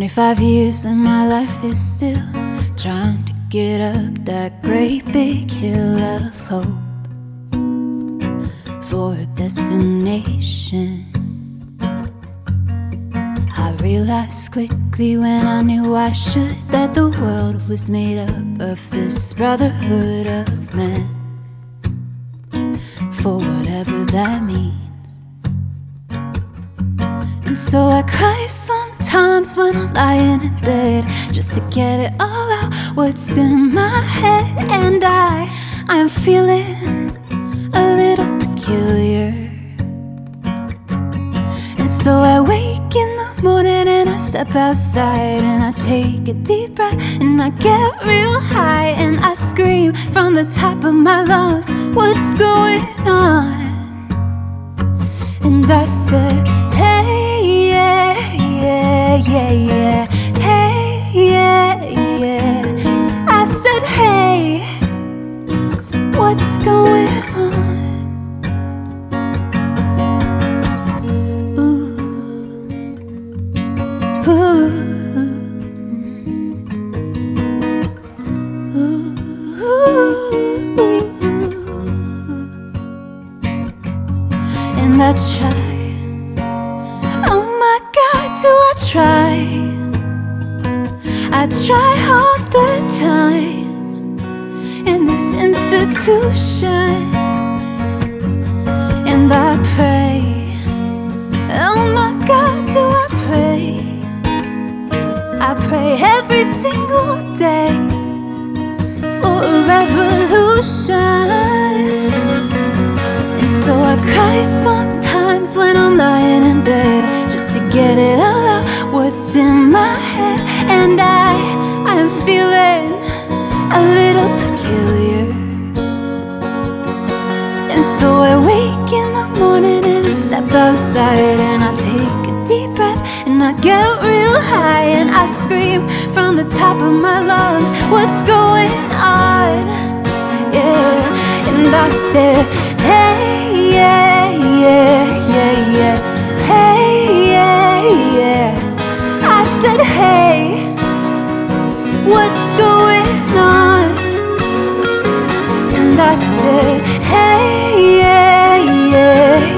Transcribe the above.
25 years and my life is still trying to get up that great big hill of hope for a destination. I realized quickly when I knew I should that the world was made up of this brotherhood of men, for whatever that means. And so I cry sometimes when I'm lying in bed, just to get it all out, what's in my head. And I'm feeling a little peculiar. And so I wake in the morning and I step outside and I take a deep breath and I get real high and I scream from the top of my lungs, what's going on? And I said, hey, yeah, yeah, yeah, yeah, hey, yeah, yeah. I said, hey, what's going on? And I try, oh my God, do I try? I try all the time in this institution. And I pray, oh my God, do I pray? I pray every single day for a revolution. And so I cry sometimes when I'm lying in bed, just to get it all out, what's in my head. And I'm feeling a little peculiar. And so I wake in the morning and I step outside and I take a deep breath and I get real high and I scream from the top of my lungs, what's going on? Yeah. And I said, hey, yeah, yeah, yeah, yeah, hey, yeah, yeah. I said, hey, what's going on? And I said, hey, yeah, yeah,